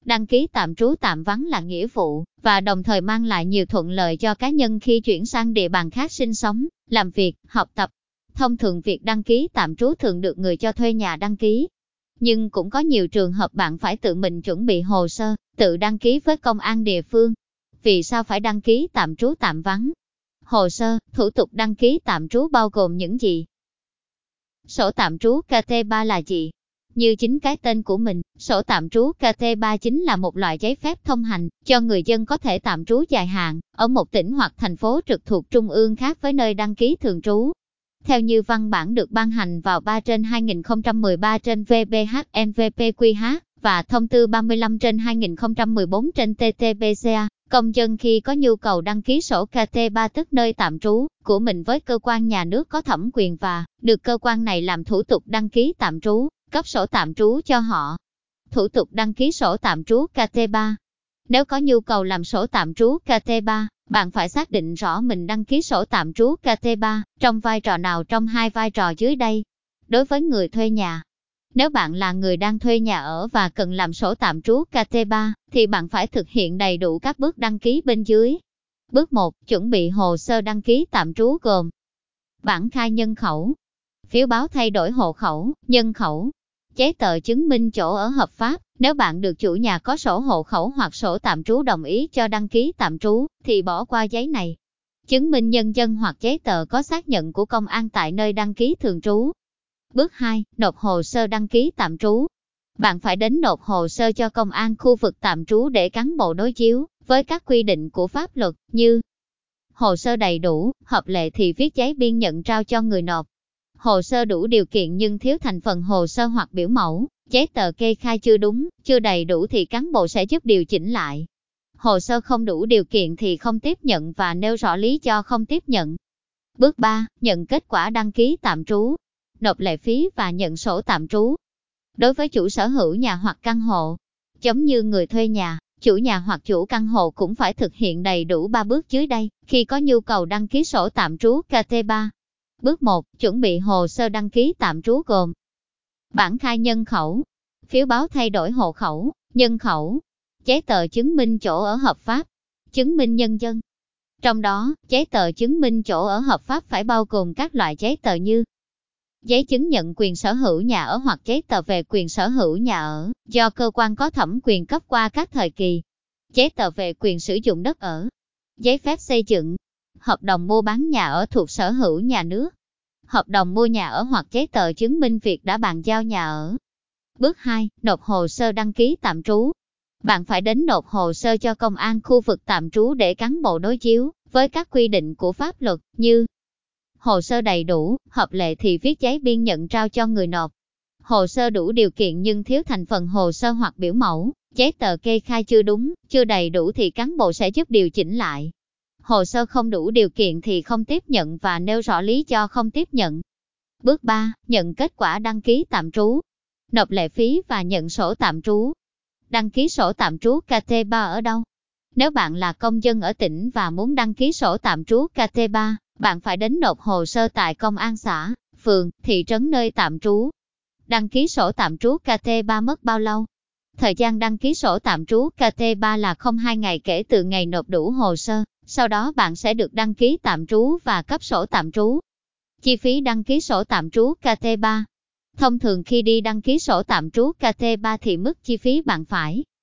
Đăng ký tạm trú tạm vắng là nghĩa vụ, và đồng thời mang lại nhiều thuận lợi cho cá nhân khi chuyển sang địa bàn khác sinh sống, làm việc, học tập. Thông thường việc đăng ký tạm trú thường được người cho thuê nhà đăng ký. Nhưng cũng có nhiều trường hợp bạn phải tự mình chuẩn bị hồ sơ, tự đăng ký với công an địa phương. Vì sao phải đăng ký tạm trú tạm vắng? Hồ sơ, thủ tục đăng ký tạm trú bao gồm những gì? Sổ tạm trú KT3 là gì? Như chính cái tên của mình, sổ tạm trú KT3 chính là một loại giấy phép thông hành, cho người dân có thể tạm trú dài hạn, ở một tỉnh hoặc thành phố trực thuộc trung ương khác với nơi đăng ký thường trú. Theo như văn bản được ban hành vào 3/2013 trên VBHNVPQH và thông tư 35/2014 trên TT-BCA, công dân khi có nhu cầu đăng ký sổ KT3 tức nơi tạm trú của mình với cơ quan nhà nước có thẩm quyền và được cơ quan này làm thủ tục đăng ký tạm trú, cấp sổ tạm trú cho họ. Thủ tục đăng ký sổ tạm trú KT3. Nếu có nhu cầu làm sổ tạm trú KT3, bạn phải xác định rõ mình đăng ký sổ tạm trú KT3 trong vai trò nào trong hai vai trò dưới đây. Đối với người thuê nhà, nếu bạn là người đang thuê nhà ở và cần làm sổ tạm trú KT3, thì bạn phải thực hiện đầy đủ các bước đăng ký bên dưới. Bước 1. Chuẩn bị hồ sơ đăng ký tạm trú gồm bản khai nhân khẩu, phiếu báo thay đổi hộ khẩu, nhân khẩu, giấy tờ chứng minh chỗ ở hợp pháp. Nếu bạn được chủ nhà có sổ hộ khẩu hoặc sổ tạm trú đồng ý cho đăng ký tạm trú, thì bỏ qua giấy này. Chứng minh nhân dân hoặc giấy tờ có xác nhận của công an tại nơi đăng ký thường trú. Bước 2. Nộp hồ sơ đăng ký tạm trú. Bạn phải đến nộp hồ sơ cho công an khu vực tạm trú để cán bộ đối chiếu với các quy định của pháp luật như hồ sơ đầy đủ, hợp lệ thì viết giấy biên nhận trao cho người nộp. Hồ sơ đủ điều kiện nhưng thiếu thành phần hồ sơ hoặc biểu mẫu, giấy tờ kê khai chưa đúng, chưa đầy đủ thì cán bộ sẽ giúp điều chỉnh lại. Hồ sơ không đủ điều kiện thì không tiếp nhận và nêu rõ lý do không tiếp nhận. Bước 3. Nhận kết quả đăng ký tạm trú. Nộp lệ phí và nhận sổ tạm trú. Đối với chủ sở hữu nhà hoặc căn hộ, giống như người thuê nhà, chủ nhà hoặc chủ căn hộ cũng phải thực hiện đầy đủ 3 bước dưới đây khi có nhu cầu đăng ký sổ tạm trú KT3. Bước 1. Chuẩn bị hồ sơ đăng ký tạm trú gồm bản khai nhân khẩu, phiếu báo thay đổi hộ khẩu, nhân khẩu, giấy tờ chứng minh chỗ ở hợp pháp, chứng minh nhân dân. Trong đó, giấy tờ chứng minh chỗ ở hợp pháp phải bao gồm các loại giấy tờ như giấy chứng nhận quyền sở hữu nhà ở hoặc giấy tờ về quyền sở hữu nhà ở do cơ quan có thẩm quyền cấp qua các thời kỳ, giấy tờ về quyền sử dụng đất ở, giấy phép xây dựng, hợp đồng mua bán nhà ở thuộc sở hữu nhà nước, hợp đồng mua nhà ở hoặc giấy tờ chứng minh việc đã bàn giao nhà ở. Bước 2. Nộp hồ sơ đăng ký tạm trú. Bạn phải đến nộp hồ sơ cho công an khu vực tạm trú để cán bộ đối chiếu với các quy định của pháp luật như hồ sơ đầy đủ, hợp lệ thì viết giấy biên nhận trao cho người nộp. Hồ sơ đủ điều kiện nhưng thiếu thành phần hồ sơ hoặc biểu mẫu, giấy tờ kê khai chưa đúng, chưa đầy đủ thì cán bộ sẽ giúp điều chỉnh lại. Hồ sơ không đủ điều kiện thì không tiếp nhận và nêu rõ lý do không tiếp nhận. Bước 3. Nhận kết quả đăng ký tạm trú. Nộp lệ phí và nhận sổ tạm trú. Đăng ký sổ tạm trú KT3 ở đâu? Nếu bạn là công dân ở tỉnh và muốn đăng ký sổ tạm trú KT3, bạn phải đến nộp hồ sơ tại công an xã, phường, thị trấn nơi tạm trú. Đăng ký sổ tạm trú KT3 mất bao lâu? Thời gian đăng ký sổ tạm trú KT3 là 02 ngày kể từ ngày nộp đủ hồ sơ, sau đó bạn sẽ được đăng ký tạm trú và cấp sổ tạm trú. Chi phí đăng ký sổ tạm trú KT3. Thông thường khi đi đăng ký sổ tạm trú KT3 thì mức chi phí bạn phải